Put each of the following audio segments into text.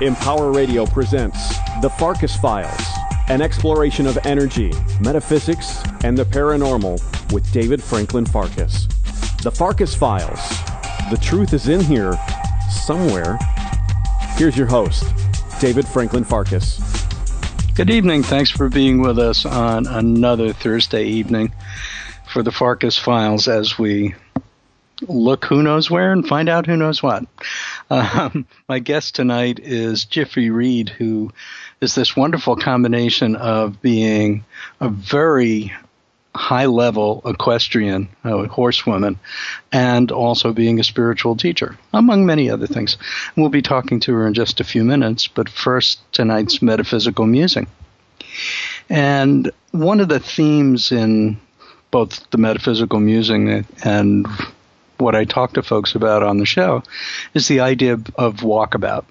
Empower Radio presents The Farkas Files, an exploration of energy, metaphysics, and the paranormal with David Franklin Farkas. The Farkas Files. The truth is in here somewhere. Here's your host, David Franklin Farkas. Good evening. Thanks for being with us on another Thursday evening for The Farkas Files as we look who knows where and find out who knows what. My guest tonight is Jiffy Reed, who is this wonderful combination of being a very high-level equestrian, horsewoman, and also being a spiritual teacher, among many other things. We'll be talking to her in just a few minutes, but first, tonight's metaphysical musing. And one of the themes in both the metaphysical musing and what I talk to folks about on the show is the idea of walkabout.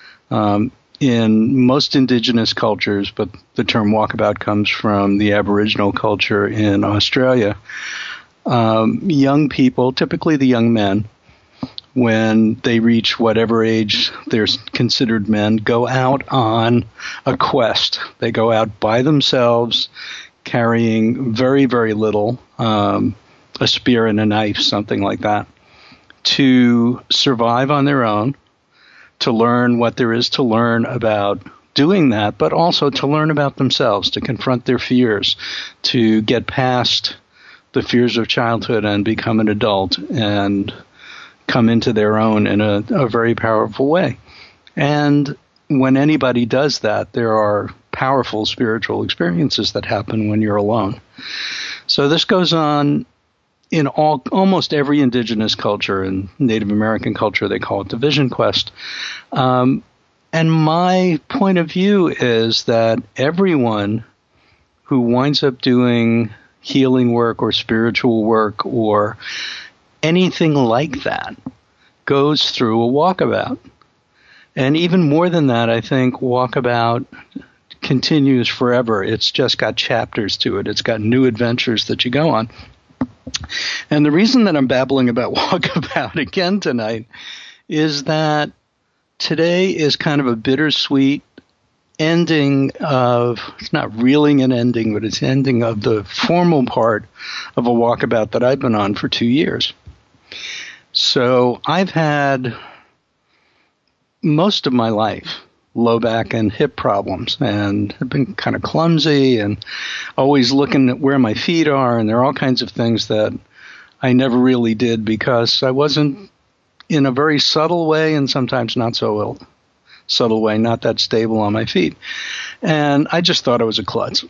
In most indigenous cultures, but the term walkabout comes from the Aboriginal culture in Australia, young people, typically the young men, when they reach whatever age they're considered men, go out on a quest. They go out by themselves, carrying very, very little, a spear and a knife, something like that, to survive on their own, to learn what there is to learn about doing that, but also to learn about themselves, to confront their fears, to get past the fears of childhood and become an adult and come into their own in a very powerful way. And when anybody does that, there are powerful spiritual experiences that happen when you're alone. So this goes on in almost every indigenous culture. In Native American culture, they call it the vision quest. And my point of view is that everyone who winds up doing healing work or spiritual work or anything like that goes through a walkabout. And even more than that, I think walkabout continues forever. It's just got chapters to it. It's got new adventures that you go on. And the reason that I'm babbling about walkabout again tonight is that today is kind of a bittersweet ending of, it's not really an ending, but it's ending of the formal part of a walkabout that I've been on for 2 years. So I've had most of my life low back and hip problems, and I've been kind of clumsy and always looking at where my feet are, and there are all kinds of things that I never really did because I wasn't, in a very subtle way and sometimes not so subtle way, not that stable on my feet. And I just thought I was a klutz.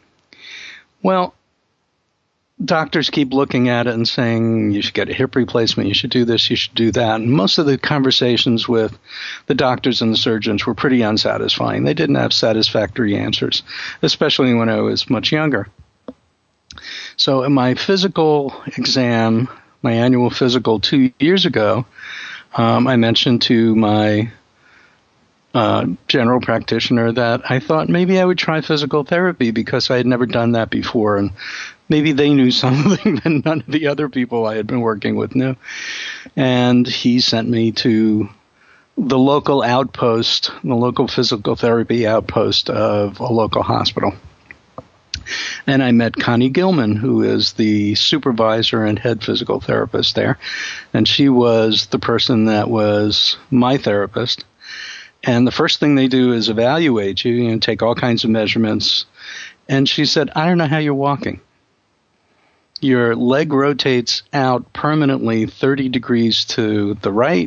Well, doctors keep looking at it and saying, you should get a hip replacement, you should do this, you should do that. And most of the conversations with the doctors and the surgeons were pretty unsatisfying. They didn't have satisfactory answers, especially when I was much younger. So in my physical exam, my annual physical 2 years ago, I mentioned to my general practitioner that I thought maybe I would try physical therapy because I had never done that before, and maybe they knew something that none of the other people I had been working with knew. And he sent me to the local outpost, the local physical therapy outpost of a local hospital. And I met Connie Gilman, who is the supervisor and head physical therapist there. And she was the person that was my therapist. And the first thing they do is evaluate you and take all kinds of measurements. And she said, I don't know how you're walking. Your leg rotates out permanently 30 degrees to the right.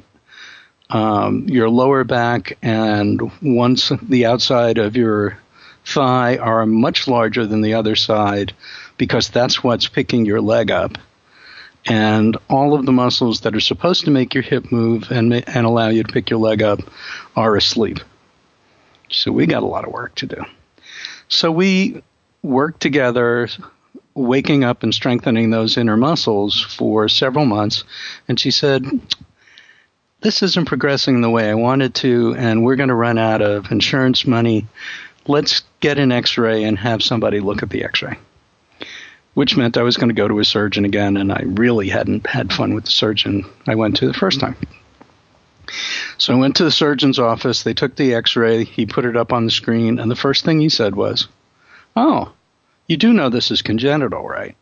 Your lower back and once the outside of your thigh are much larger than the other side because that's what's picking your leg up. And all of the muscles that are supposed to make your hip move and allow you to pick your leg up are asleep. So we got a lot of work to do. So we worked together, waking up and strengthening those inner muscles for several months. And she said, this isn't progressing the way I wanted to, and we're going to run out of insurance money. Let's get an x-ray and have somebody look at the x-ray. Which meant I was going to go to a surgeon again, and I really hadn't had fun with the surgeon I went to the first time. So I went to the surgeon's office. They took the x-ray. He put it up on the screen. And the first thing he said was, "Oh, you do know this is congenital, right?"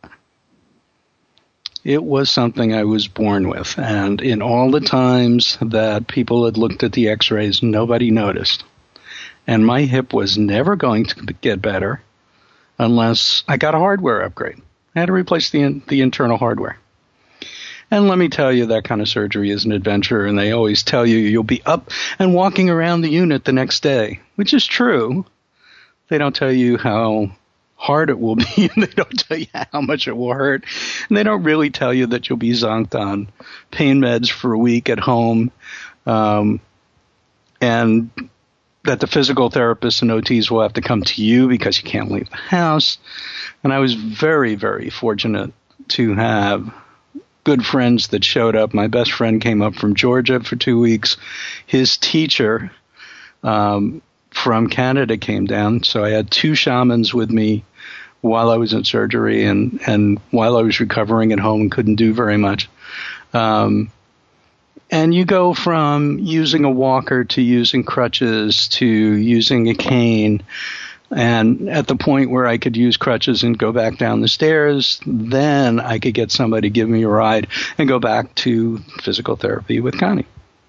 It was something I was born with. And in all the times that people had looked at the x-rays, nobody noticed. And my hip was never going to get better unless I got a hardware upgrade. I had to replace the internal hardware. And let me tell you, that kind of surgery is an adventure, and they always tell you you'll be up and walking around the unit the next day, which is true. They don't tell you how hard it will be, and they don't tell you how much it will hurt. And they don't really tell you that you'll be zonked on pain meds for a week at home, and that the physical therapists and OTs will have to come to you because you can't leave the house. And I was very, very fortunate to have good friends that showed up. My best friend came up from Georgia for 2 weeks. His teacher from Canada came down. So I had 2 shamans with me while I was in surgery and while I was recovering at home and couldn't do very much. And you go from using a walker to using crutches to using a cane. And at the point where I could use crutches and go back down the stairs, then I could get somebody to give me a ride and go back to physical therapy with Connie.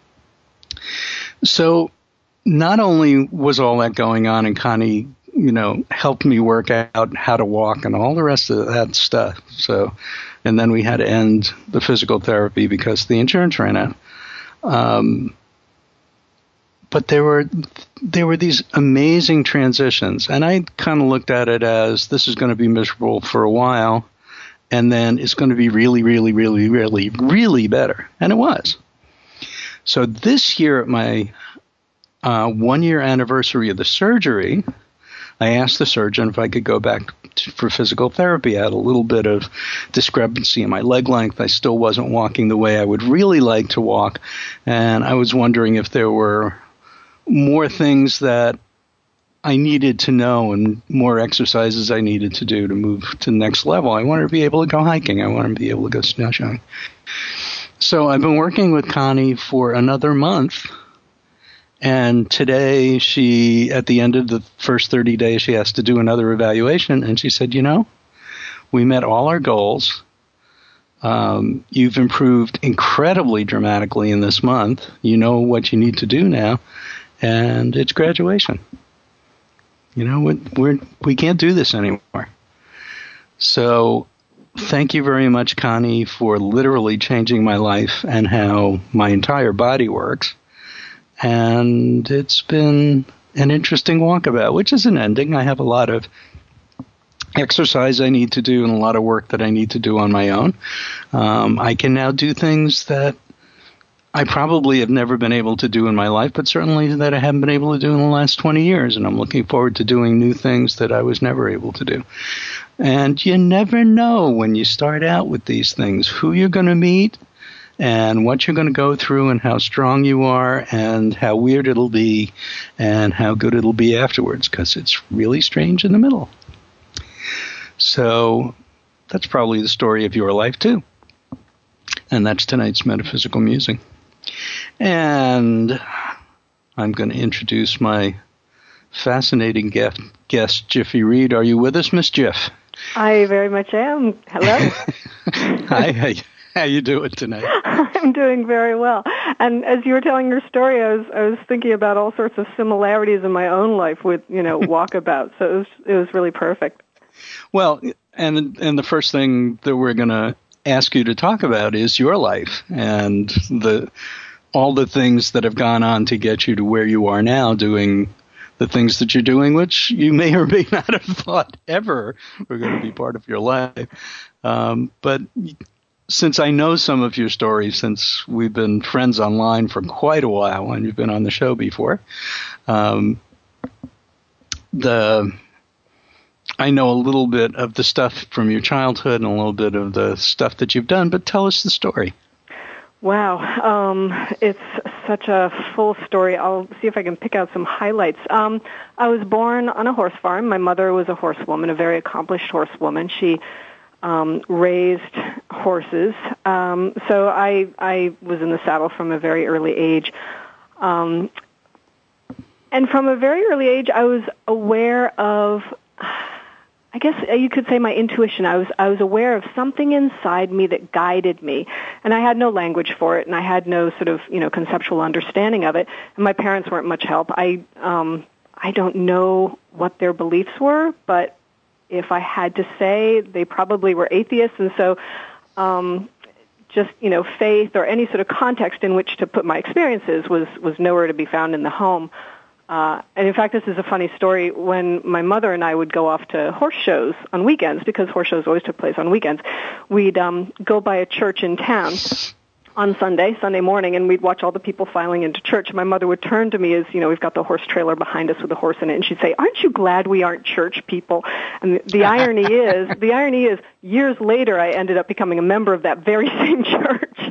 So not only was all that going on, and Connie, helped me work out how to walk and all the rest of that stuff. So, and then we had to end the physical therapy because the insurance ran out. But there were these amazing transitions, and I kind of looked at it as this is going to be miserable for a while, and then it's going to be really, really, really, really, really better. And it was. So this year at my 1-year anniversary of the surgery, I asked the surgeon if I could go back for physical therapy. I had a little bit of discrepancy in my leg length. I still wasn't walking the way I would really like to walk, and I was wondering if there were more things that I needed to know and more exercises I needed to do to move to the next level. I wanted to be able to go hiking. I wanted to be able to go snowshoeing. So I've been working with Connie for another month. And today at the end of the first 30 days, she has to do another evaluation. And she said, we met all our goals. You've improved incredibly dramatically in this month. You know what you need to do now. And it's graduation. We can't do this anymore. So thank you very much, Connie, for literally changing my life and how my entire body works. And it's been an interesting walkabout, which is an ending. I have a lot of exercise I need to do and a lot of work that I need to do on my own. I can now do things that I probably have never been able to do in my life, but certainly that I haven't been able to do in the last 20 years. And I'm looking forward to doing new things that I was never able to do. And you never know when you start out with these things who you're going to meet and what you're going to go through and how strong you are and how weird it'll be and how good it'll be afterwards, because it's really strange in the middle. So that's probably the story of your life, too. And that's tonight's Metaphysical Musing. And I'm going to introduce my fascinating guest, Jiffy Reed. Are you with us, Miss Jiff? I very much am. Hello. Hi, how you doing tonight? I'm doing very well. And as you were telling your story, I was thinking about all sorts of similarities in my own life with, walkabout. So it was really perfect. Well, and the first thing that we're going to ask you to talk about is your life and all the things that have gone on to get you to where you are now, doing the things that you're doing, which you may or may not have thought ever were going to be part of your life. But since I know some of your stories, since we've been friends online for quite a while and you've been on the show before, I know a little bit of the stuff from your childhood and a little bit of the stuff that you've done, but tell us the story. Wow. It's such a full story. I'll see if I can pick out some highlights. I was born on a horse farm. My mother was a horsewoman, a very accomplished horsewoman. She raised horses. So I was in the saddle from a very early age. And from a very early age, I was aware of, I guess you could say, my intuition. I was aware of something inside me that guided me, and I had no language for it, and I had no sort of conceptual understanding of it. And my parents weren't much help. I don't know what their beliefs were, but if I had to say, they probably were atheists, and so just faith or any sort of context in which to put my experiences was nowhere to be found in the home. And in fact, this is a funny story. When my mother and I would go off to horse shows on weekends, because horse shows always took place on weekends, we'd go by a church in town on Sunday morning, and we'd watch all the people filing into church. My mother would turn to me as, we've got the horse trailer behind us with a horse in it, and she'd say, "Aren't you glad we aren't church people?" And the irony is, years later, I ended up becoming a member of that very same church.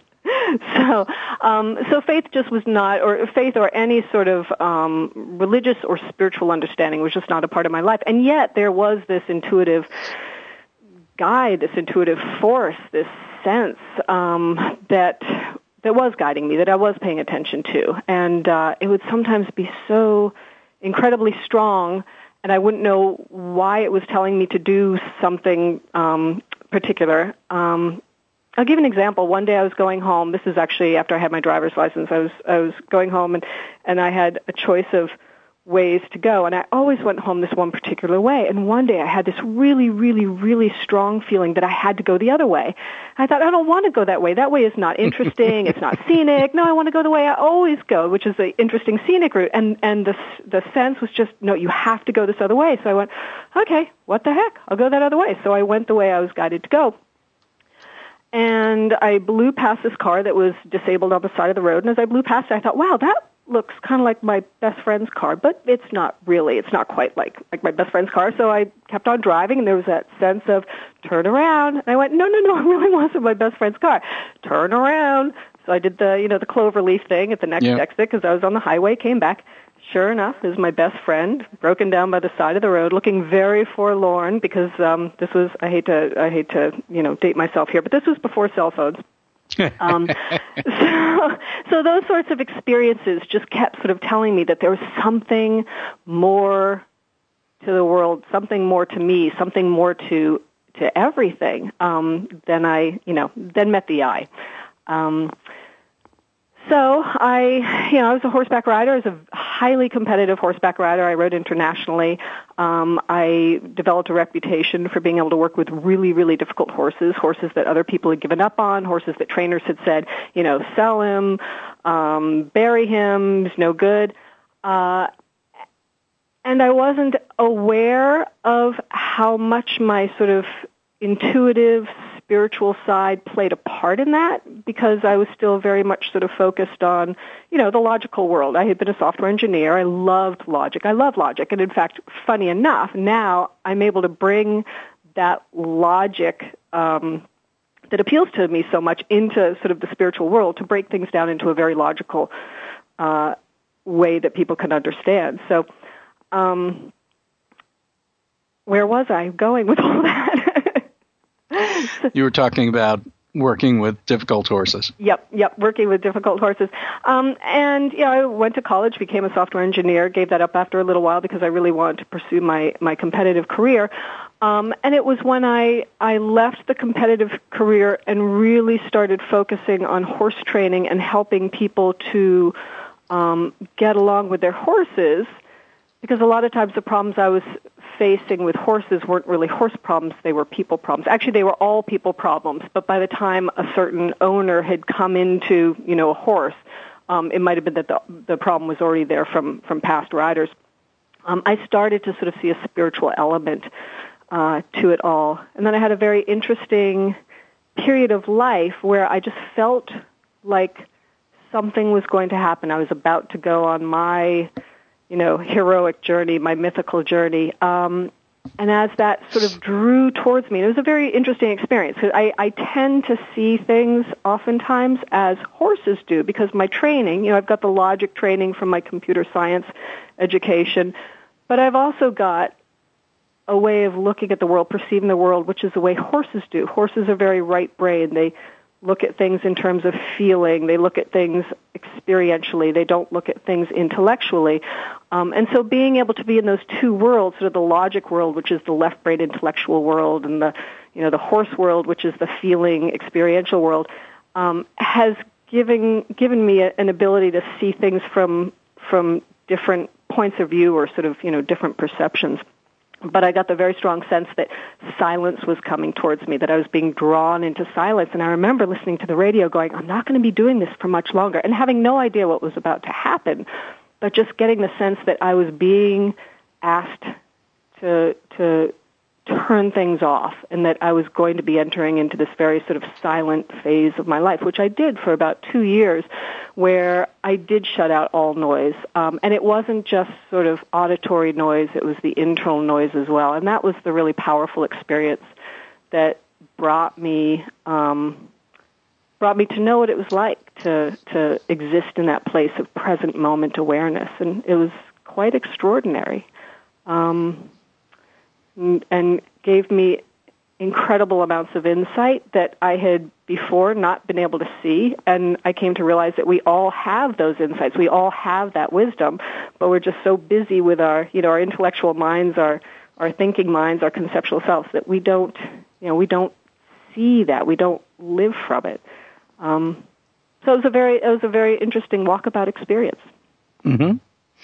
So faith just was not, or faith or any sort of religious or spiritual understanding was just not a part of my life. And yet there was this intuitive guide, this intuitive force, this sense that was guiding me, that I was paying attention to. And it would sometimes be so incredibly strong, and I wouldn't know why it was telling me to do something particular. I'll give an example. One day I was going home. This is actually after I had my driver's license. I was going home, and I had a choice of ways to go, and I always went home this one particular way. And one day I had this really, really, really strong feeling that I had to go the other way. I thought, I don't want to go that way. That way is not interesting. It's not scenic. No, I want to go the way I always go, which is the interesting scenic route. And the sense was just, no, you have to go this other way. So I went, okay, what the heck? I'll go that other way. So I went the way I was guided to go. And I blew past this car that was disabled on the side of the road. And as I blew past it, I thought, wow, that looks kind of like my best friend's car, but it's not really. It's not quite like my best friend's car. So I kept on driving, and there was that sense of turn around. And I went, no, it really wasn't my best friend's car. Turn around. So I did the cloverleaf thing at the next exit because I was on the highway, came back. Sure enough, this is my best friend, broken down by the side of the road, looking very forlorn because this was, I hate to date myself here, but this was before cell phones. So those sorts of experiences just kept sort of telling me that there was something more to the world, something more to me, something more to everything than met the eye. So I was a horseback rider. I was a highly competitive horseback rider. I rode internationally. I developed a reputation for being able to work with really, really difficult horses that other people had given up on, horses that trainers had said, sell him, bury him, he's no good. And I wasn't aware of how much my sort of intuitive, spiritual side played a part in that because I was still very much sort of focused on, the logical world. I had been a software engineer. I loved logic. I love logic. And in fact, funny enough, now I'm able to bring that logic that appeals to me so much into sort of the spiritual world to break things down into a very logical way that people can understand. So where was I going with all that? You were talking about working with difficult horses. Yep, working with difficult horses. And I went to college, became a software engineer, gave that up after a little while because I really wanted to pursue my competitive career. And it was when I left the competitive career and really started focusing on horse training and helping people to get along with their horses, because a lot of times the problems I was facing with horses weren't really horse problems, they were people problems. Actually, they were all people problems, but by the time a certain owner had come into, a horse, it might have been that the problem was already there from past riders. I started to sort of see a spiritual element to it all. And then I had a very interesting period of life where I just felt like something was going to happen. I was about to go on my heroic journey, my mythical journey. And as that sort of drew towards me, it was a very interesting experience. I tend to see things oftentimes as horses do because my training, I've got the logic training from my computer science education, but I've also got a way of looking at the world, perceiving the world, which is the way horses do. Horses are very right-brained. They look at things in terms of feeling. They look at things experientially. They don't look at things intellectually. And so being able to be in those two worlds, sort of the logic world, which is the left-brain intellectual world, and the horse world, which is the feeling experiential world, has given me an ability to see things from different points of view, or sort of, different perceptions. But I got the very strong sense that silence was coming towards me, that I was being drawn into silence. And I remember listening to the radio going, I'm not going to be doing this for much longer, and having no idea what was about to happen, but just getting the sense that I was being asked to turn things off, and that I was going to be entering into this very sort of silent phase of my life, which I did for about 2 years, where I did shut out all noise. And it wasn't just sort of auditory noise, it was the internal noise as well. And that was the really powerful experience that brought me to know what it was like to exist in that place of present moment awareness. And it was quite extraordinary. And gave me incredible amounts of insight that I had before not been able to see. And I came to realize that we all have those insights. We all have that wisdom, but we're just so busy with our intellectual minds, our thinking minds, our conceptual selves, that we don't see that. We don't live from it. So it was a very interesting walkabout experience. Mm-hmm.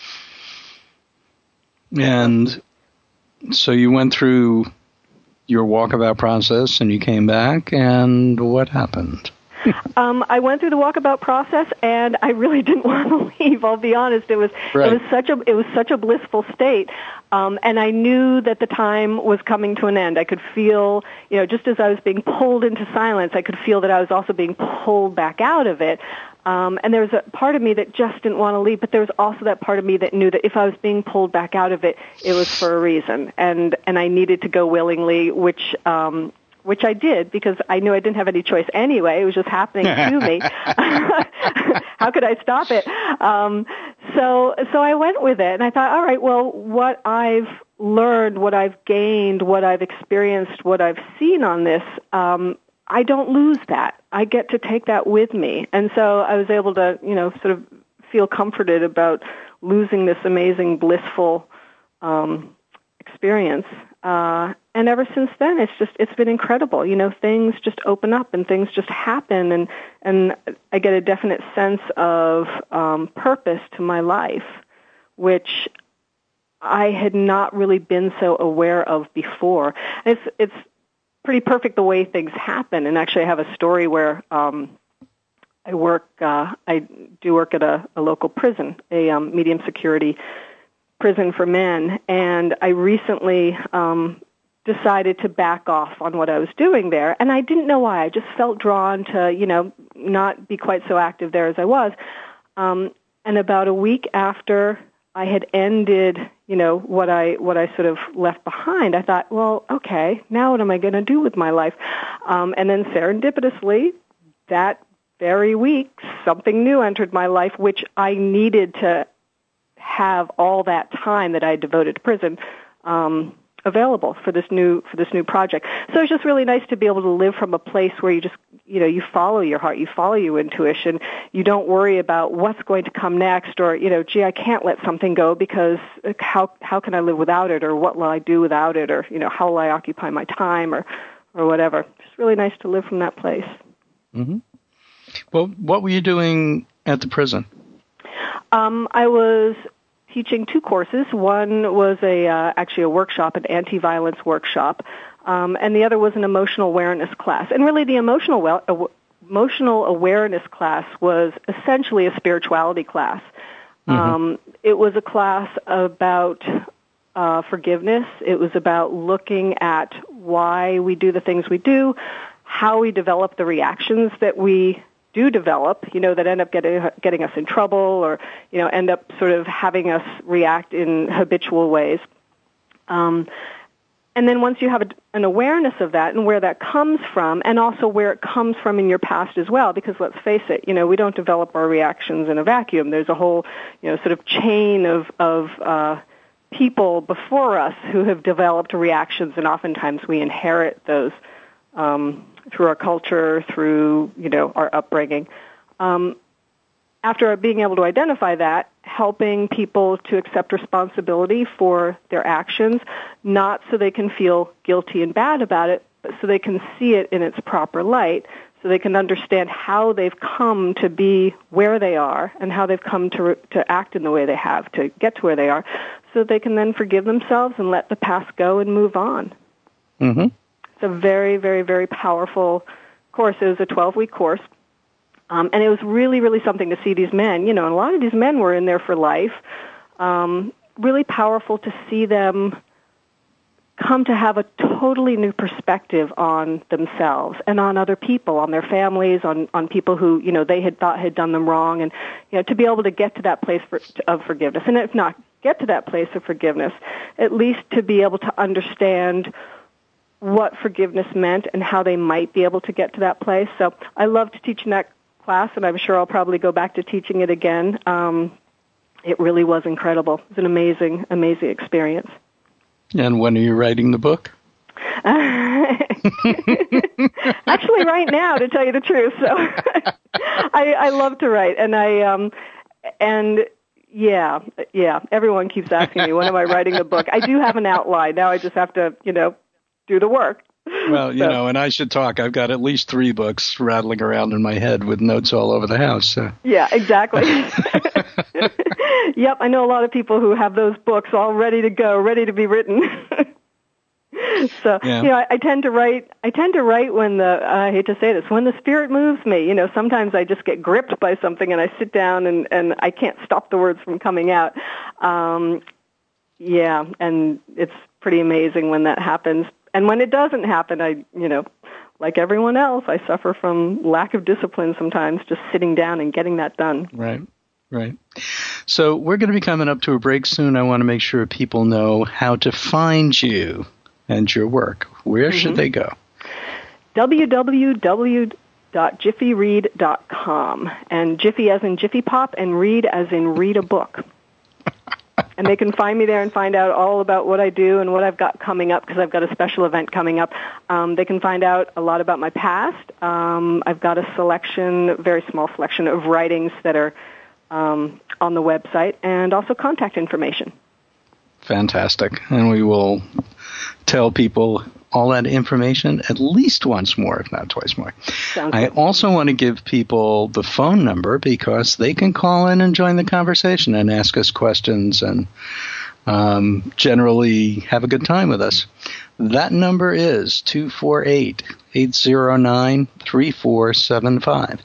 And so you went through your walkabout process, and you came back, and what happened? I went through the walkabout process, and I really didn't want to leave. I'll be honest; it was such a blissful state, and I knew that the time was coming to an end. I could feel, just as I was being pulled into silence, I could feel that I was also being pulled back out of it. And there was a part of me that just didn't want to leave, but there was also that part of me that knew that if I was being pulled back out of it, it was for a reason, and I needed to go willingly, which I did, because I knew I didn't have any choice anyway. It was just happening to me. How could I stop it? So I went with it, and I thought, all right, well, what I've learned, what I've gained, what I've experienced, what I've seen on this, I don't lose that. I get to take that with me. And so I was able to, sort of feel comforted about losing this amazing, blissful experience. And ever since then, it's been incredible. Things just open up and things just happen, and I get a definite sense of purpose to my life, which I had not really been so aware of before. It's pretty perfect the way things happen. And actually, I have a story where I do work at a local prison, a medium security prison for men, and I recently decided to back off on what I was doing there, and I didn't know why. I just felt drawn to, not be quite so active there as I was. And about a week after I had ended, what I sort of left behind, I thought, well, okay, now what am I going to do with my life? And then serendipitously, that very week, something new entered my life, which I needed to have all that time that I devoted to prison available for this new project. So it's just really nice to be able to live from a place where you just, you follow your heart, you follow your intuition, you don't worry about what's going to come next, or, gee, I can't let something go because how can I live without it, or what will I do without it, or, how will I occupy my time, or whatever. It's really nice to live from that place. Mm-hmm. Well, what were you doing at the prison? I was teaching 2 courses. One was actually a workshop, an anti-violence workshop, and the other was an emotional awareness class. And really, the emotional awareness class was essentially a spirituality class. Mm-hmm. It was a class about forgiveness. It was about looking at why we do the things we do, how we develop the reactions that we do develop, that end up getting us in trouble, or, end up sort of having us react in habitual ways. And then once you have an awareness of that and where that comes from, and also where it comes from in your past as well, because let's face it, we don't develop our reactions in a vacuum. There's a whole, sort of chain of people before us who have developed reactions, and oftentimes we inherit those through our culture, through, our upbringing. After being able to identify that, helping people to accept responsibility for their actions, not so they can feel guilty and bad about it, but so they can see it in its proper light, so they can understand how they've come to be where they are and how they've come to act in the way they have to get to where they are, so they can then forgive themselves and let the past go and move on. Mm-hmm. It's a very, very, very powerful course. It was a 12-week course. And it was really, really something to see these men, and a lot of these men were in there for life. Really powerful to see them come to have a totally new perspective on themselves and on other people, on their families, on people who, they had thought had done them wrong, and, to be able to get to that place of forgiveness. And if not get to that place of forgiveness, at least to be able to understand what forgiveness meant and how they might be able to get to that place. So I loved teaching that class, and I'm sure I'll probably go back to teaching it again. It really was incredible. It was an amazing, amazing experience. And when are you writing the book? Actually, right now, to tell you the truth. So I love to write, and yeah, everyone keeps asking me, when am I writing the book? I do have an outline. Now I just have to, do the work. Well, and I should talk. I've got at least 3 books rattling around in my head with notes all over the house. So. Yeah, exactly. Yep, I know a lot of people who have those books all ready to go, ready to be written. So, yeah. I tend to write when I hate to say this, when the spirit moves me. Sometimes I just get gripped by something and I sit down and I can't stop the words from coming out. Yeah, and it's pretty amazing when that happens. And when it doesn't happen, I, like everyone else, I suffer from lack of discipline sometimes, just sitting down and getting that done. Right. So we're going to be coming up to a break soon. I want to make sure people know how to find you and your work. Where should they go? www.jiffyread.com. And Jiffy as in Jiffy Pop and Read as in read a book. And they can find me there and find out all about what I do and what I've got coming up, because I've got a special event coming up. They can find out a lot about my past. I've got a very small selection of writings that are on the website, and also contact information. Fantastic. And we will tell people all that information at least once more, if not twice more. I also want to give people the phone number, because they can call in and join the conversation and ask us questions and generally have a good time with us. That number is 248-809-3475.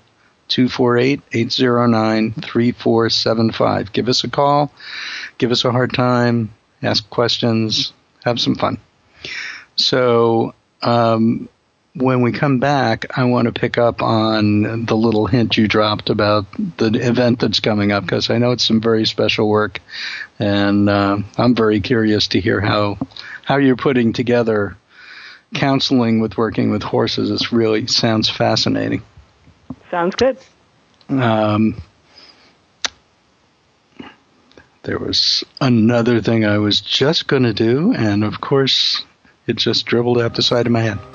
248-809-3475. Give us a call. Give us a hard time. Ask questions. Have some fun. So when we come back, I want to pick up on the little hint you dropped about the event that's coming up, because I know it's some very special work, and I'm very curious to hear how you're putting together counseling with working with horses. It really sounds fascinating. Sounds good. There was another thing I was just going to do, and of course, it just dribbled out the side of my head.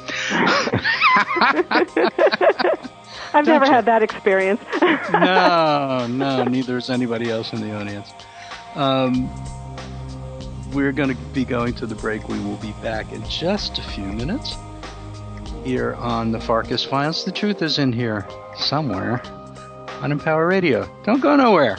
I've never had that experience. No, neither has anybody else in the audience. We're going to be going to the break. We will be back in just a few minutes here on the Farkas Files. The truth is in here somewhere on Empower Radio. Don't go nowhere.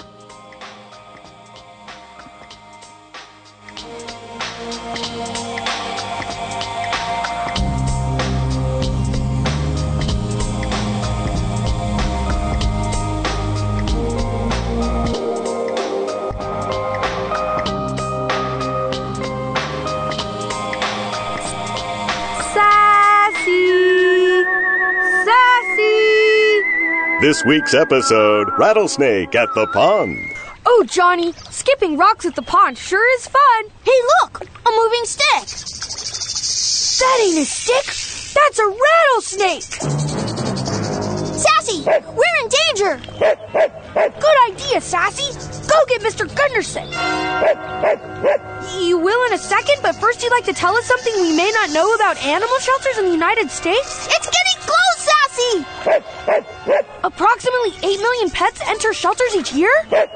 This week's episode, Rattlesnake at the Pond. Oh, Johnny, skipping rocks at the pond sure is fun. Hey, look, a moving stick. That ain't a stick. That's a rattlesnake. Sassy, we're in danger. Good idea, Sassy. go get Mr. Gunderson. You will in a second, but first you'd like to tell us something we may not know about animal shelters in the United States? It's getting close, Sassy! Approximately 8 million pets enter shelters each year?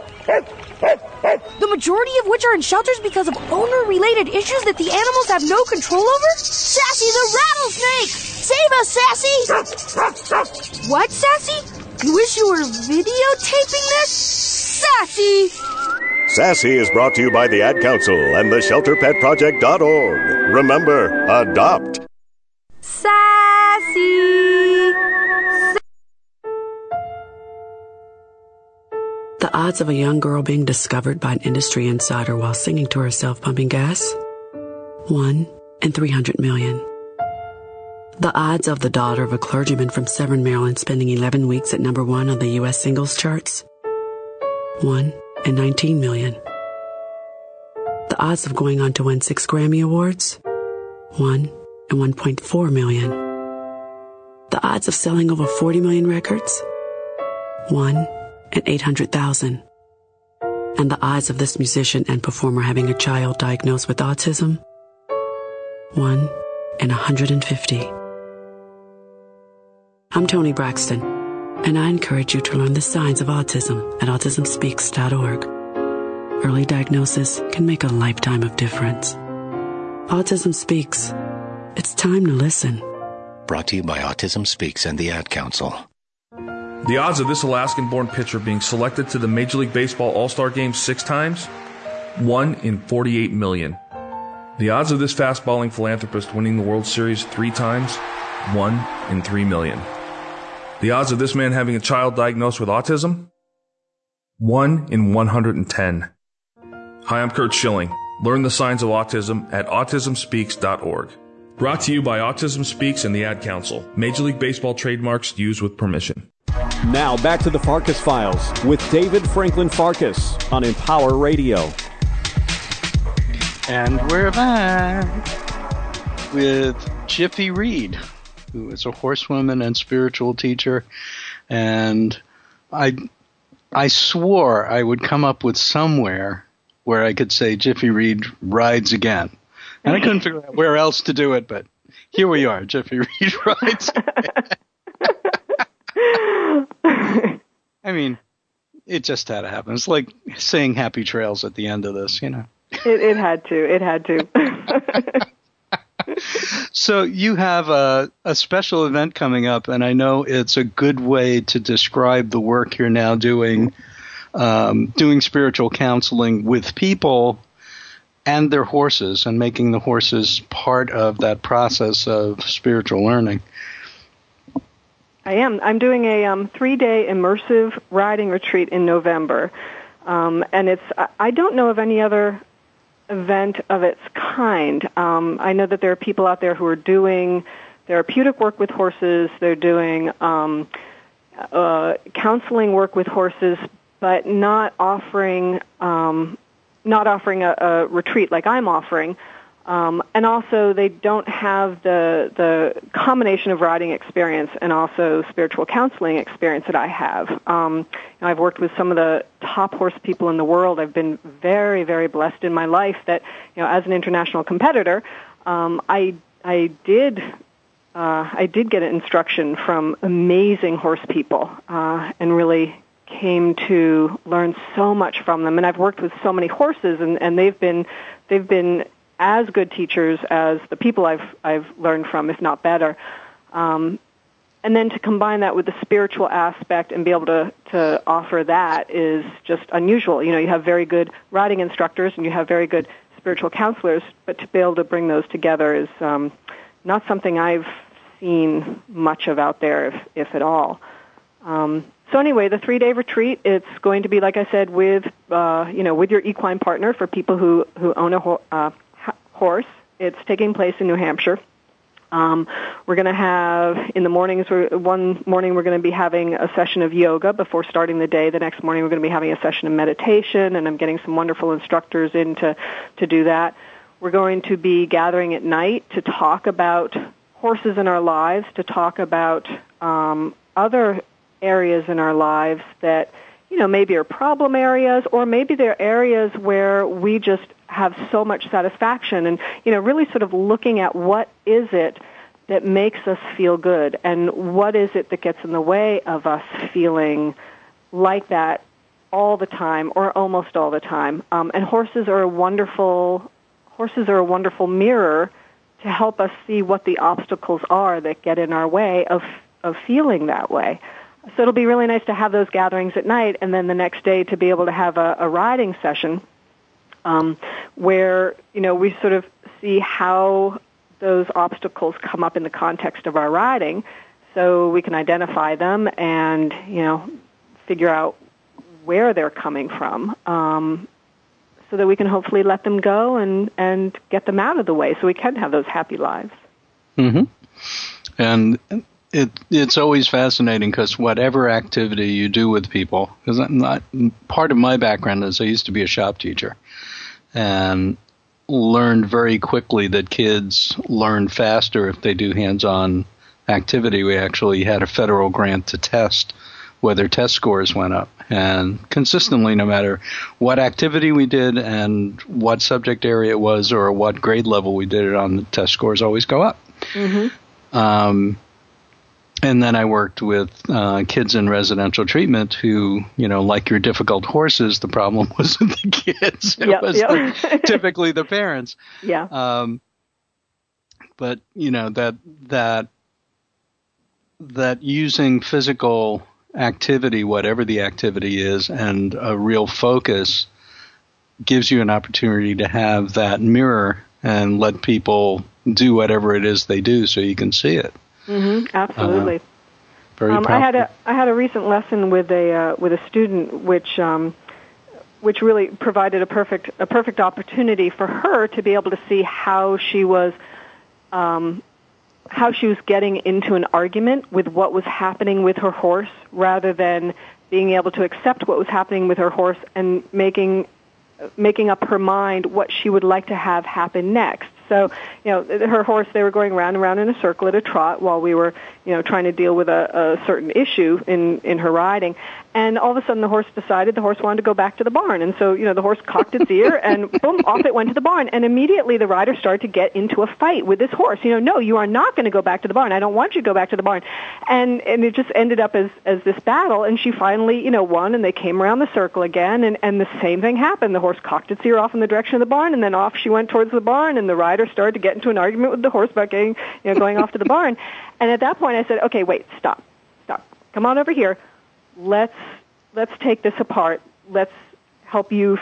The majority of which are in shelters because of owner-related issues that the animals have no control over? Sassy the rattlesnake! Save us, Sassy! What, Sassy? You wish you were videotaping this? Sassy! Sassy is brought to you by the Ad Council and the ShelterPetProject.org. Remember, adopt. Sassy! The odds of a young girl being discovered by an industry insider while singing to herself pumping gas? 1 in 300 million. The odds of the daughter of a clergyman from Severn, Maryland spending 11 weeks at number 1 on the U.S. singles charts? 1 in 19 million. The odds of going on to win 6 Grammy Awards? 1 in 1.4 million. The odds of selling over 40 million records? 1 in 800,000. And the odds of this musician and performer having a child diagnosed with autism? 1 in 150. I'm Toni Braxton, and I encourage you to learn the signs of autism at autismspeaks.org. Early diagnosis can make a lifetime of difference. Autism Speaks. It's time to listen. Brought to you by Autism Speaks and the Ad Council. The odds of this Alaskan-born pitcher being selected to the Major League Baseball All-Star Game 6 times? 1 in 48 million. The odds of this fast-balling philanthropist winning the World Series 3 times? 1 in 3 million. The odds of this man having a child diagnosed with autism? 1 in 110. Hi, I'm Kurt Schilling. Learn the signs of autism at autismspeaks.org. Brought to you by Autism Speaks and the Ad Council. Major League Baseball trademarks used with permission. Now back to the Farkas Files with David Franklin Farkas on Empower Radio. And we're back with Jiffy Reed, who is a horsewoman and spiritual teacher. And I swore I would come up with somewhere where I could say Jiffy Reed rides again. And I couldn't figure out where else to do it, but here we are. Jiffy Reed rides again. I mean, it just had to happen. It's like saying happy trails at the end of this, you know. It had to. It had to. So you have a special event coming up, and I know it's a good way to describe the work you're now doing, doing spiritual counseling with people and their horses and making the horses part of that process of spiritual learning. I am. I'm doing a 3-day immersive riding retreat in November. And I don't know of any other event of its kind. I know that there are people out there who are doing therapeutic work with horses. They're doing counseling work with horses, but not offering a retreat like I'm offering. And also, they don't have the combination of riding experience and also spiritual counseling experience that I have. I've worked with some of the top horse people in the world. I've been very, very blessed in my life that, as an international competitor, I did get instruction from amazing horse people and really came to learn so much from them. And I've worked with so many horses, and they've been as good teachers as the people I've learned from, if not better. And then to combine that with the spiritual aspect and be able to offer that is just unusual. You have very good riding instructors and you have very good spiritual counselors, but to be able to bring those together is not something I've seen much of out there, if at all. So anyway, the 3-day retreat, it's going to be, like I said, with your equine partner for people who own a horse. It's taking place in New Hampshire. We're going to have, in the mornings, one morning we're going to be having a session of yoga before starting the day. The next morning we're going to be having a session of meditation, and I'm getting some wonderful instructors in to do that. We're going to be gathering at night to talk about horses in our lives, to talk about other areas in our lives that, maybe are problem areas, or maybe they're areas where we just have so much satisfaction, and, really sort of looking at what is it that makes us feel good, and what is it that gets in the way of us feeling like that all the time, or almost all the time. And horses are a wonderful mirror to help us see what the obstacles are that get in our way of feeling that way. So it'll be really nice to have those gatherings at night, and then the next day to be able to have a riding session where, we sort of see how those obstacles come up in the context of our riding, so we can identify them and, figure out where they're coming from, so that we can hopefully let them go and get them out of the way so we can have those happy lives. Mm-hmm. And it's always fascinating because whatever activity you do with people, because part of my background is I used to be a shop teacher and learned very quickly that kids learn faster if they do hands-on activity. We actually had a federal grant to test whether test scores went up. And consistently, no matter what activity we did and what subject area it was or what grade level we did it on, the test scores always go up. Mm-hmm. And then I worked with kids in residential treatment who, like your difficult horses, the problem wasn't the kids. It was typically the parents. Yeah. But, that using physical activity, whatever the activity is, and a real focus gives you an opportunity to have that mirror and let people do whatever it is they do so you can see it. Mm-hmm, absolutely. Very powerful. I had a recent lesson with a student which really provided a perfect opportunity for her to be able to see how she was getting into an argument with what was happening with her horse, rather than being able to accept what was happening with her horse and making up her mind what she would like to have happen next. So, her horse, they were going round and round in a circle at a trot while we were, trying to deal with a certain issue in her riding. And all of a sudden the horse wanted to go back to the barn. And so, the horse cocked its ear and boom, off it went to the barn. And immediately the rider started to get into a fight with this horse. No, you are not going to go back to the barn. I don't want you to go back to the barn. And it just ended up as this battle. And she finally, won, and they came around the circle again. And the same thing happened. The horse cocked its ear off in the direction of the barn, and then off she went towards the barn, and the rider started to get into an argument with the horse about going off to the barn. And at that point I said, okay, wait, stop. Come on over here. Let's take this apart. Let's help you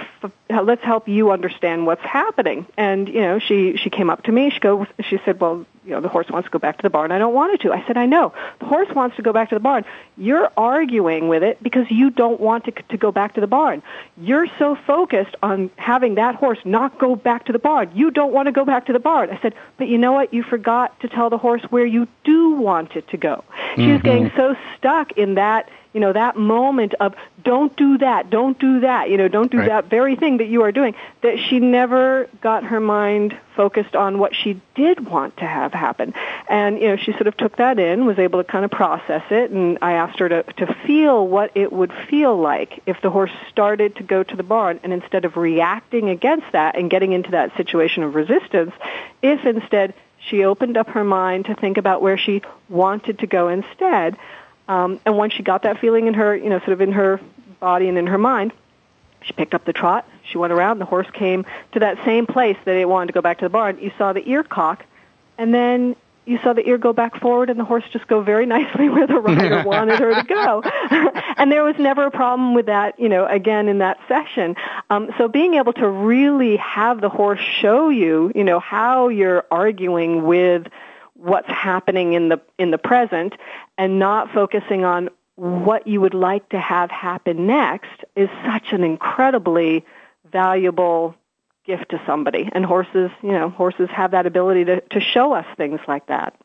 understand what's happening. And, she came up to me. She said, well, the horse wants to go back to the barn. I don't want it to. I said, I know. The horse wants to go back to the barn. You're arguing with it because you don't want it to go back to the barn. You're so focused on having that horse not go back to the barn. You don't want to go back to the barn. I said, but you know what? You forgot to tell the horse where you do want it to go. She was getting so stuck in that, that moment of don't do that, don't do that, don't do that very thing that you are doing, that she never got her mind focused on what she did want to have happen. And, she sort of took that in, was able to kind of process it, and I asked her to feel what it would feel like if the horse started to go to the barn, and instead of reacting against that and getting into that situation of resistance, if instead she opened up her mind to think about where she wanted to go instead. And once she got that feeling in her, sort of in her body and in her mind, she picked up the trot. She went around. The horse came to that same place that it wanted to go back to the barn. You saw the ear cock, and then you saw the ear go back forward, and the horse just go very nicely where the rider wanted her to go. And there was never a problem with that, again, in that session. So being able to really have the horse show you, how you're arguing with what's happening in the present, and not focusing on what you would like to have happen next, is such an incredibly valuable gift to somebody. And horses have that ability to show us things like that.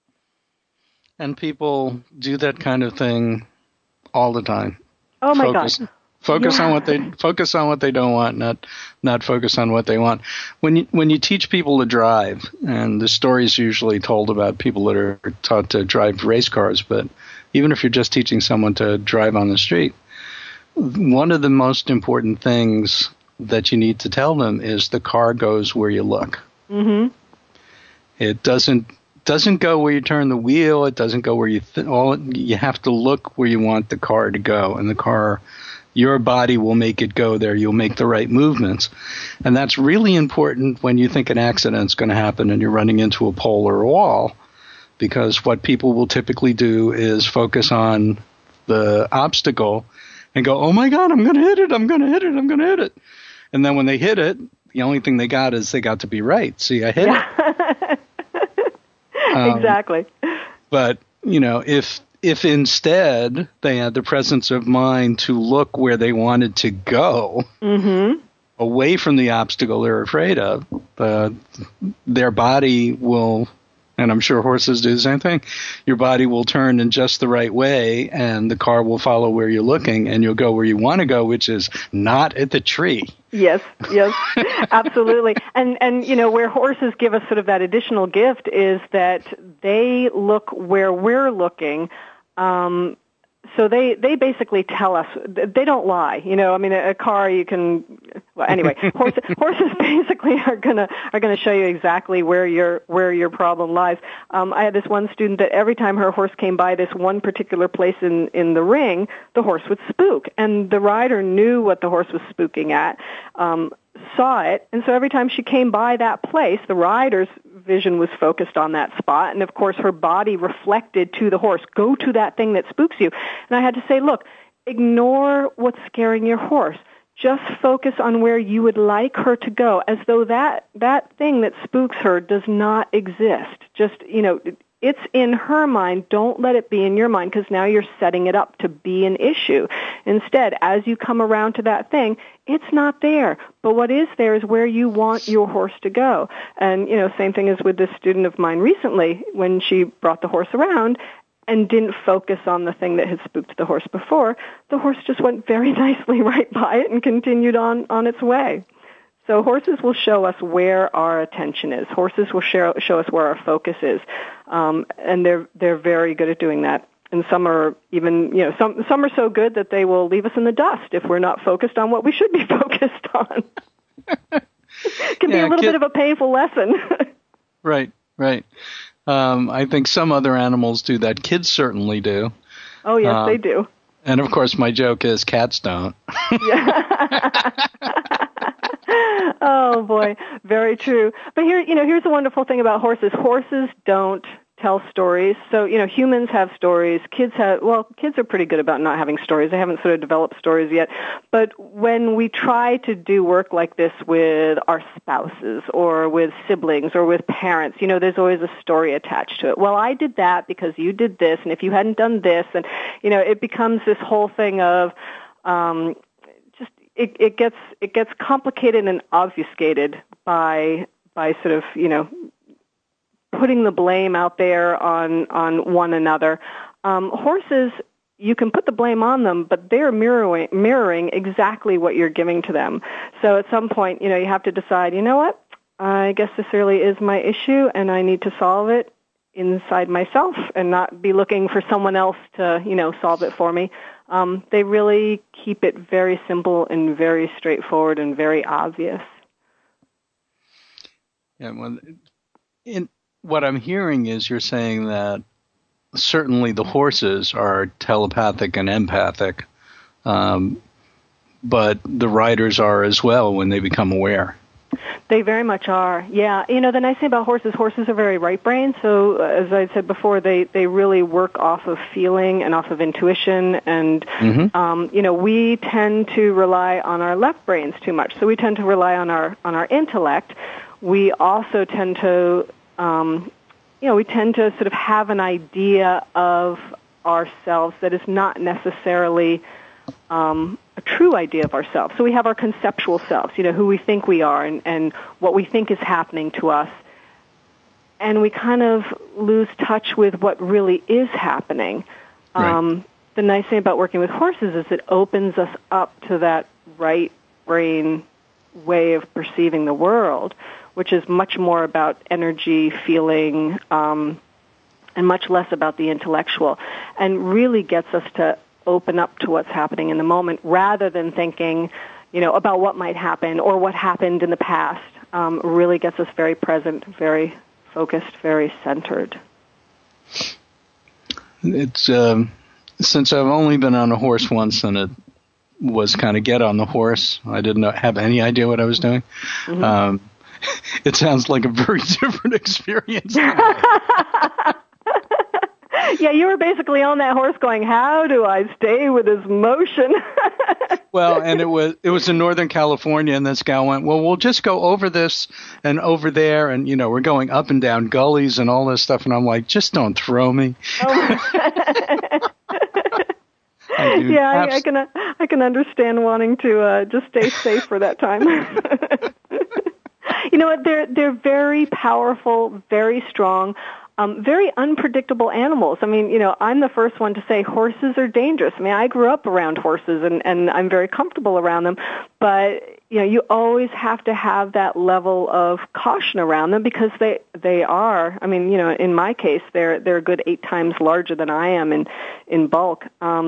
And people do that kind of thing all the time. Oh my gosh. Focus on what they don't want, not focus on what they want. When you teach people to drive, and the story's usually told about people that are taught to drive race cars, but even if you're just teaching someone to drive on the street, one of the most important things that you need to tell them is the car goes where you look. Mm-hmm. It doesn't go where you turn the wheel. It doesn't go where you have to look where you want the car to go, and the car, your body will make it go there. You'll make the right movements, and that's really important when you think an accident's going to happen and you're running into a pole or a wall, because what people will typically do is focus on the obstacle and go, "Oh my God, I'm going to hit it! I'm going to hit it! I'm going to hit it!" And then when they hit it, the only thing they got is they got to be right. See, I hit it. Exactly. But, if instead they had the presence of mind to look where they wanted to go, mm-hmm. away from the obstacle they're afraid of, their body will, and I'm sure horses do the same thing, your body will turn in just the right way, and the car will follow where you're looking, and you'll go where you want to go, which is not at the tree. Yes, absolutely. And where horses give us sort of that additional gift is that they look where we're looking. So they basically tell us, they don't lie. A car you can, well, anyway, horses basically are gonna show you exactly where your problem lies. I had this one student that every time her horse came by this one particular place in the ring, the horse would spook, and the rider knew what the horse was spooking at, saw it, and so every time she came by that place, the rider's vision was focused on that spot, and of course her body reflected to the horse, go to that thing that spooks you. And I had to say, look, ignore what's scaring your horse. Just focus on where you would like her to go, as though that thing that spooks her does not exist. Just, it's in her mind. Don't let it be in your mind, because now you're setting it up to be an issue. Instead, as you come around to that thing, it's not there. But what is there is where you want your horse to go. And, same thing as with this student of mine recently, when she brought the horse around and didn't focus on the thing that had spooked the horse before, the horse just went very nicely right by it and continued on its way. So horses will show us where our attention is. Horses will show us where our focus is, and they're very good at doing that. And some are even, some are so good that they will leave us in the dust if we're not focused on what we should be focused on. It can be a little bit of a painful lesson. Right. I think some other animals do that. Kids certainly do. Oh yes, they do. And of course, my joke is cats don't. Oh boy, very true. But here's the wonderful thing about horses. Horses don't tell stories. So, humans have stories. Kids are pretty good about not having stories. They haven't sort of developed stories yet. But when we try to do work like this with our spouses or with siblings or with parents, there's always a story attached to it. Well, I did that because you did this, and if you hadn't done this, and, it becomes this whole thing of, It gets complicated and obfuscated by sort of, putting the blame out there on one another. Horses, you can put the blame on them, but they're mirroring exactly what you're giving to them. So at some point, you have to decide, what? I guess this really is my issue, and I need to solve it inside myself and not be looking for someone else to, solve it for me. They really keep it very simple and very straightforward and very obvious. Yeah, what I'm hearing is you're saying that certainly the horses are telepathic and empathic, but the riders are as well when they become aware. They very much are. Yeah. The nice thing about horses are very right-brained. So as I said before, they really work off of feeling and off of intuition. And, we tend to rely on our left brains too much. So we tend to rely on our intellect. We also tend to, sort of have an idea of ourselves that is not necessarily a true idea of ourselves. So we have our conceptual selves, who we think we are and what we think is happening to us. And we kind of lose touch with what really is happening. Right. The nice thing about working with horses is it opens us up to that right brain way of perceiving the world, which is much more about energy, feeling, and much less about the intellectual, and really gets us to open up to what's happening in the moment rather than thinking, about what might happen or what happened in the past. Really gets us very present, very focused, very centered. It's since I've only been on a horse once, and it was kind of get on the horse. I didn't have any idea what I was doing. Mm-hmm. It sounds like a very different experience. Yeah, you were basically on that horse going, how do I stay with this motion? Well, and it was in Northern California, and this gal went, well, we'll just go over this and over there, and, we're going up and down gullies and all this stuff, and I'm like, just don't throw me. Oh. I can understand wanting to just stay safe for that time. You know what? They're very powerful, very strong, very unpredictable animals. I mean, I'm the first one to say horses are dangerous. I mean, I grew up around horses, and I'm very comfortable around them. But you always have to have that level of caution around them because they are. I mean, in my case, they're a good 8 times larger than I am in bulk.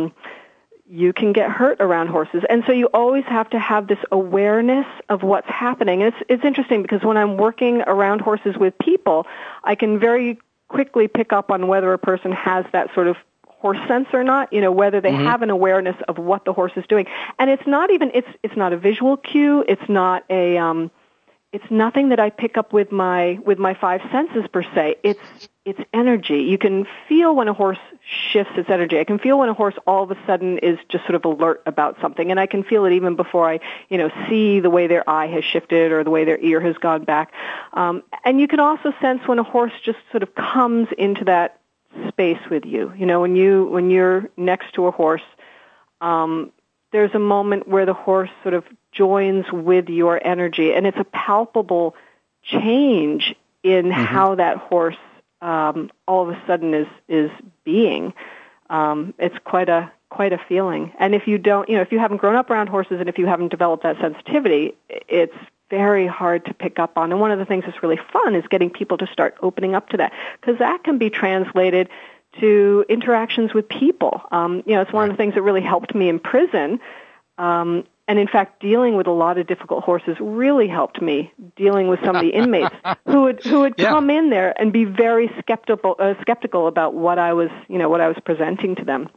You can get hurt around horses. And so you always have to have this awareness of what's happening. And it's interesting because when I'm working around horses with people, I can very quickly pick up on whether a person has that sort of horse sense or not, whether they have an awareness of what the horse is doing. And it's not even, it's not a visual cue. It's not it's nothing that I pick up with my 5 senses per se. It's energy. You can feel when a horse shifts its energy. I can feel when a horse all of a sudden is just sort of alert about something, and I can feel it even before I, see the way their eye has shifted or the way their ear has gone back. And you can also sense when a horse just sort of comes into that space with you. When you're next to a horse, there's a moment where the horse sort of joins with your energy, and it's a palpable change in how that horse all of a sudden is being. It's quite a feeling. And if you don't, if you haven't grown up around horses and if you haven't developed that sensitivity, it's very hard to pick up on. And one of the things that's really fun is getting people to start opening up to that, because that can be translated to interactions with people. It's one of the things that really helped me in prison. And in fact, dealing with a lot of difficult horses really helped me dealing with some of the inmates who would come in there and be very skeptical about what I was presenting to them.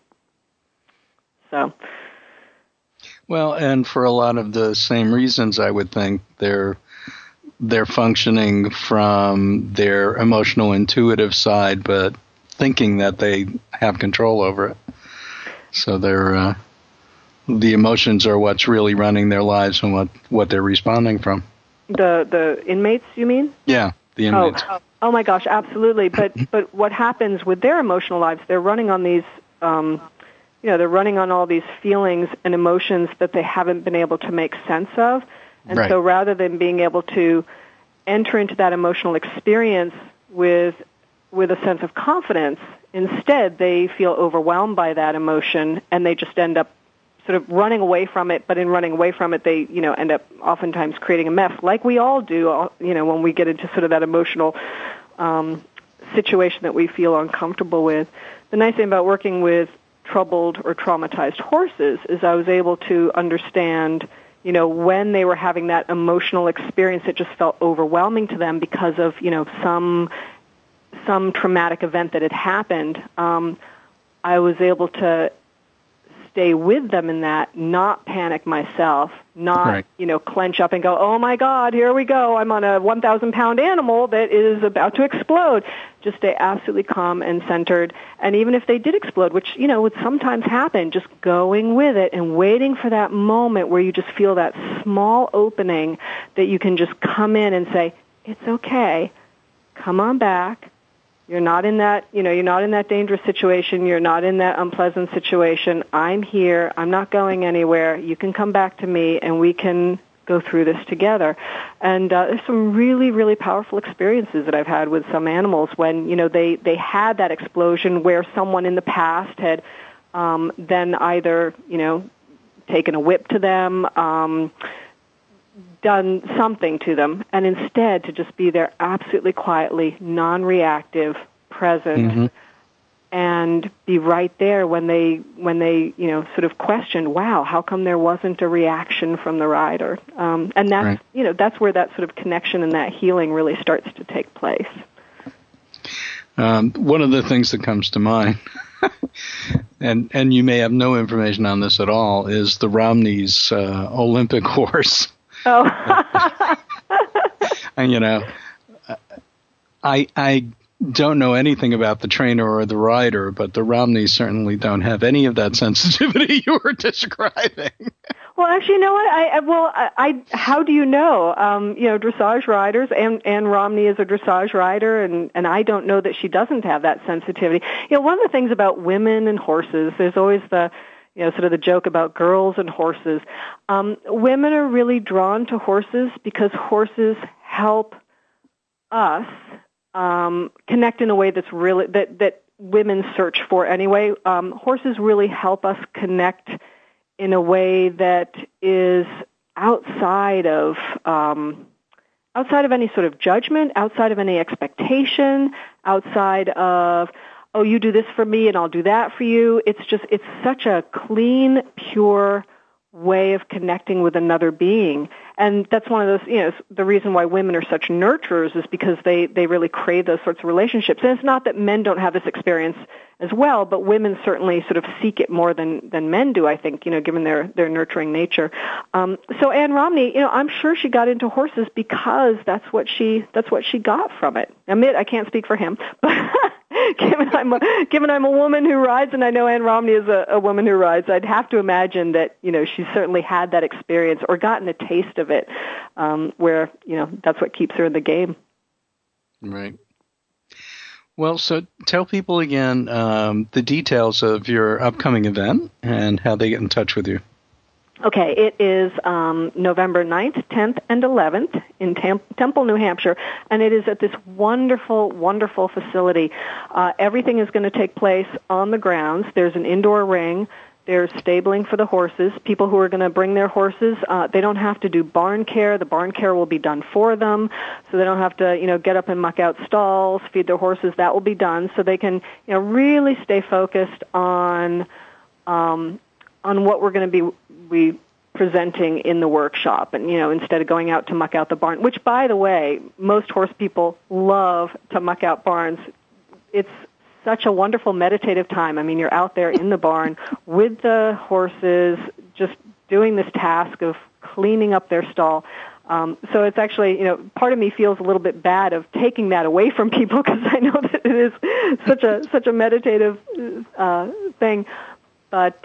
So. Well, and for a lot of the same reasons, I would think they're functioning from their emotional, intuitive side, but thinking that they have control over it. So they're the emotions are what's really running their lives and what they're responding from. The inmates, you mean? Yeah, the inmates. Oh my gosh, absolutely. But what happens with their emotional lives? They're running on these, they're running on all these feelings and emotions that they haven't been able to make sense of, and so rather than being able to enter into that emotional experience with a sense of confidence, instead they feel overwhelmed by that emotion, and they just end up sort of running away from it, but in running away from it, they, end up oftentimes creating a mess, like we all do, when we get into sort of that emotional situation that we feel uncomfortable with. The nice thing about working with troubled or traumatized horses is I was able to understand, when they were having that emotional experience that just felt overwhelming to them because of, some traumatic event that had happened. I was able to stay with them in that, not panic myself, not, clench up and go, oh my God, here we go, I'm on a 1,000-pound animal that is about to explode. Just stay absolutely calm and centered. And even if they did explode, which, would sometimes happen, just going with it and waiting for that moment where you just feel that small opening that you can just come in and say, it's okay, come on back. You're not in that, you're not in that dangerous situation. You're not in that unpleasant situation. I'm here. I'm not going anywhere. You can come back to me, and we can go through this together. And there's some really, really powerful experiences that I've had with some animals when, they had that explosion where someone in the past had then either, taken a whip to them, done something to them, and instead to just be there absolutely quietly, non-reactive, present, and be right there when they sort of question, wow, how come there wasn't a reaction from the rider? And that's right. That's where that sort of connection and that healing really starts to take place. One of the things that comes to mind, and you may have no information on this at all, is the Romney's Olympic horse. Oh. And, I don't know anything about the trainer or the rider, but the Romneys certainly don't have any of that sensitivity you were describing. Well, actually, you know what? How do you know? Dressage riders, and Romney is a dressage rider, and I don't know that she doesn't have that sensitivity. One of the things about women and horses, there's always the, sort of the joke about girls and horses. Women are really drawn to horses because horses help us connect in a way that's really that women search for anyway. Horses really help us connect in a way that is outside of any sort of judgment, outside of any expectation, outside of, oh, you do this for me and I'll do that for you. It's such a clean, pure way of connecting with another being. And that's one of those, the reason why women are such nurturers is because they really crave those sorts of relationships. And it's not that men don't have this experience as well, but women certainly sort of seek it more than men do, I think, given their nurturing nature. So Anne Romney, I'm sure she got into horses because that's what she got from it. Admit, I can't speak for him, but given I'm a woman who rides, and I know Anne Romney is a woman who rides, I'd have to imagine that, she's certainly had that experience or gotten a taste of it, where, that's what keeps her in the game. Right. Well, so tell people again the details of your upcoming event and how they get in touch with you. Okay, it is November 9th, 10th, and 11th in Temple, New Hampshire, and it is at this wonderful, wonderful facility. Everything is going to take place on the grounds. There's an indoor ring. There's stabling for the horses. People who are going to bring their horses, they don't have to do barn care. The barn care will be done for them, so they don't have to, get up and muck out stalls, feed their horses. That will be done, so they can, really stay focused on what we're going to be presenting in the workshop, and instead of going out to muck out the barn, which, by the way, most horse people love to muck out barns. It's such a wonderful meditative time. I mean, you're out there in the barn with the horses, just doing this task of cleaning up their stall. So it's actually, part of me feels a little bit bad of taking that away from people because I know that it is such a meditative thing. But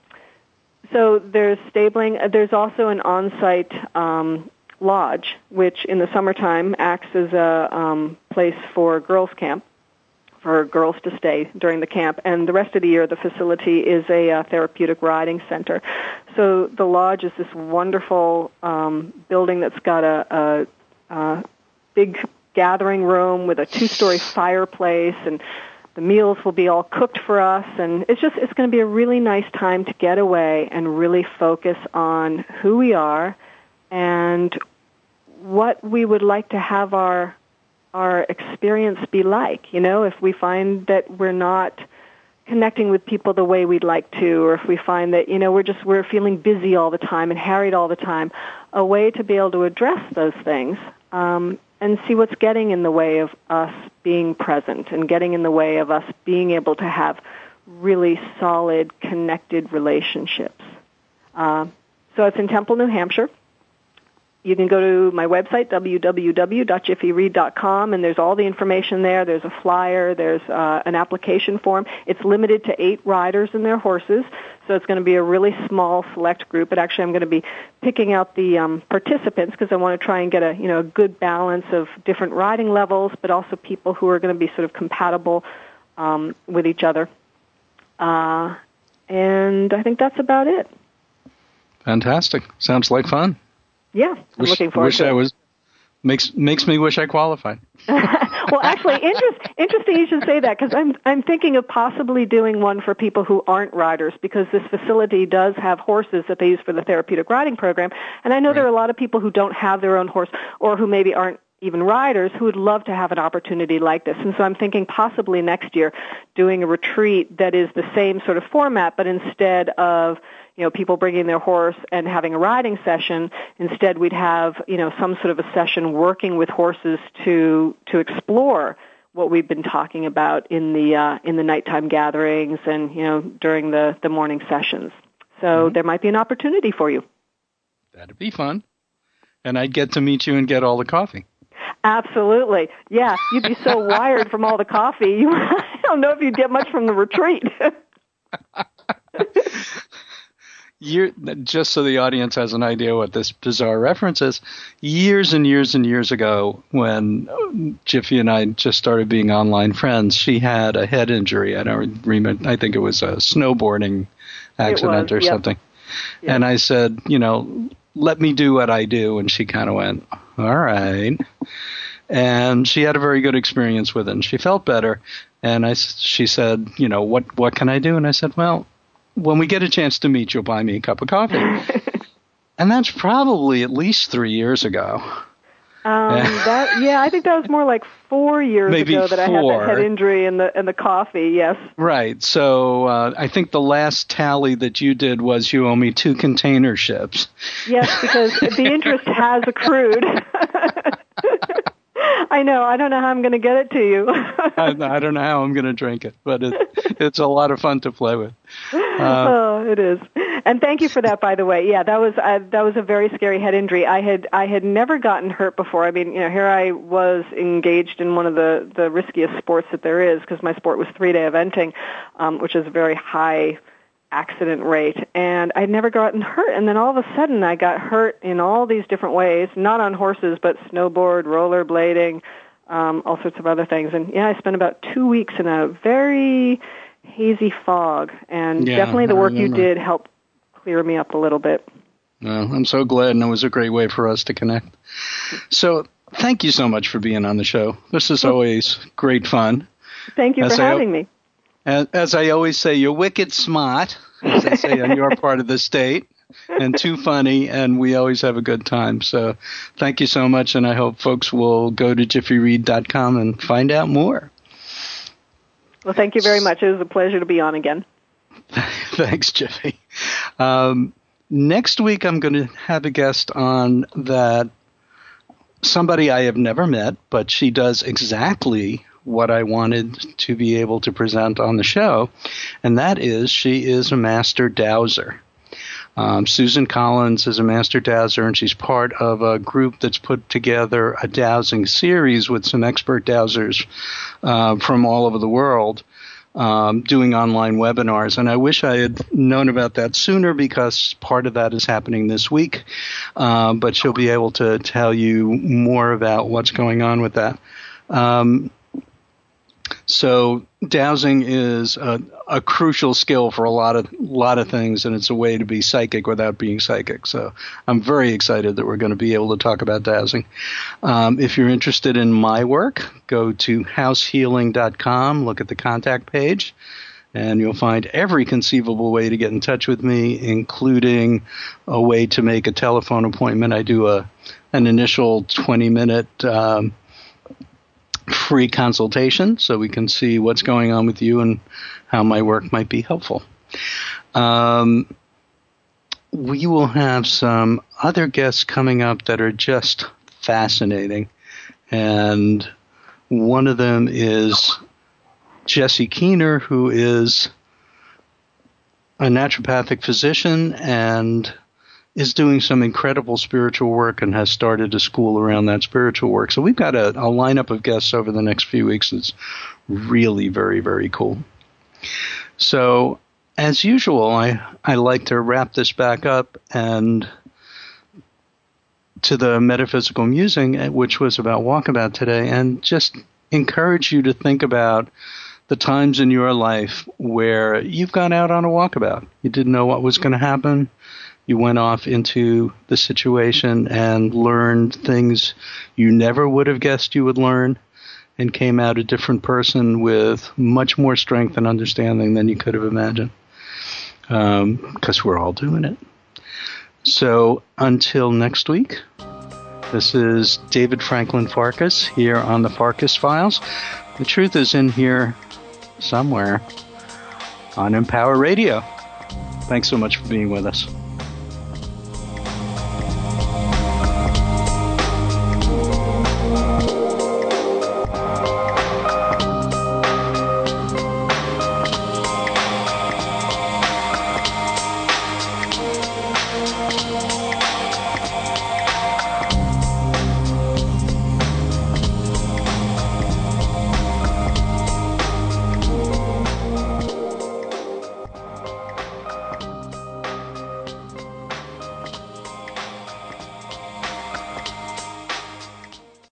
so there's stabling. There's also an on-site lodge, which in the summertime acts as a place for girls' camp, for girls to stay during the camp. And the rest of the year, the facility is a therapeutic riding center. So the lodge is this wonderful building that's got a big gathering room with a 2-story fireplace, and the meals will be all cooked for us, and it's going to be a really nice time to get away and really focus on who we are and what we would like to have our experience be like. If we find that we're not connecting with people the way we'd like to, or if we find that, we're feeling busy all the time and harried all the time, a way to be able to address those things, and see what's getting in the way of us being present and getting in the way of us being able to have really solid, connected relationships. So it's in Temple, New Hampshire. You can go to my website, www.jiffyreed.com, and there's all the information there. There's a flyer. There's an application form. It's limited to 8 riders and their horses, so it's going to be a really small, select group. But actually, I'm going to be picking out the participants because I want to try and get a good balance of different riding levels, but also people who are going to be sort of compatible with each other. And I think that's about it. Fantastic. Sounds like fun. Yeah, I'm looking forward to it. Makes me wish I qualified. Well, actually, interesting you should say that, because I'm thinking of possibly doing one for people who aren't riders, because this facility does have horses that they use for the therapeutic riding program, and I know there are a lot of people who don't have their own horse or who maybe aren't even riders who would love to have an opportunity like this. And so I'm thinking possibly next year doing a retreat that is the same sort of format, but instead of, people bringing their horse and having a riding session, instead we'd have, some sort of a session working with horses to explore what we've been talking about in the nighttime gatherings and, during the morning sessions. So there might be an opportunity for you. That'd be fun. And I'd get to meet you and get all the coffee. Absolutely. Yeah, you'd be so wired from all the coffee. I don't know if you'd get much from the retreat. Just so the audience has an idea what this bizarre reference is, years and years and years ago when Jiffy and I just started being online friends, she had a head injury. I don't remember. I think it was a snowboarding accident or something. Yep. And I said, let me do what I do. And she kind of went, all right. And she had a very good experience with it. And she felt better. And she said, what can I do? And I said, well, when we get a chance to meet, you'll buy me a cup of coffee. And that's probably at least 3 years ago. I think that was more like 4 years ago that I had that head injury and the coffee, yes. Right. So I think the last tally that you did was you owe me 2 container ships. Yes, because the interest has accrued. I know. I don't know how I'm going to get it to you. I don't know how I'm going to drink it, but it's a lot of fun to play with. It is. And thank you for that, by the way. Yeah, that was a very scary head injury. I had never gotten hurt before. I mean, here I was engaged in one of the riskiest sports that there is, because my sport was 3-day eventing, which is a very high accident rate, and I'd never gotten hurt, and then all of a sudden I got hurt in all these different ways, not on horses, but snowboard, rollerblading, all sorts of other things. And I spent about 2 weeks in a very hazy fog, and definitely the work you did helped clear me up a little bit. Well, I'm so glad, and it was a great way for us to connect. So thank you so much for being on the show. This is always great fun. Thank you for having me. As I always say, you're wicked smart, as they say in your part of the state, and too funny, and we always have a good time. So thank you so much, and I hope folks will go to jiffyreed.com and find out more. Well, thank you very much. It was a pleasure to be on again. Thanks, Jiffy. Next week, I'm going to have a guest on that somebody I have never met, but she does exactly what I wanted to be able to present on the show, and that is she is a master dowser. Susan Collins is a master dowser, and she's part of a group that's put together a dowsing series with some expert dowsers from all over the world doing online webinars. And I wish I had known about that sooner, because part of that is happening this week, but she'll be able to tell you more about what's going on with that. So dowsing is a crucial skill for a lot of things, and it's a way to be psychic without being psychic. So I'm very excited that we're going to be able to talk about dowsing. If you're interested in my work, go to househealing.com, look at the contact page, and you'll find every conceivable way to get in touch with me, including a way to make a telephone appointment. I do an initial 20-minute free consultation, so we can see what's going on with you and how my work might be helpful. We will have some other guests coming up that are just fascinating, and one of them is Jesse Keener, who is a naturopathic physician and is doing some incredible spiritual work and has started a school around that spiritual work. So we've got a lineup of guests over the next few weeks that's really very, very cool. So as usual, I like to wrap this back up and to the metaphysical musing, which was about walkabout today, and just encourage you to think about the times in your life where you've gone out on a walkabout. You didn't know what was going to happen. You went off into the situation and learned things you never would have guessed you would learn, and came out a different person with much more strength and understanding than you could have imagined, because we're all doing it. So until next week, This is David Franklin Farkas here on the Farkas Files. The truth is in here somewhere on Empower Radio. Thanks so much for being with us.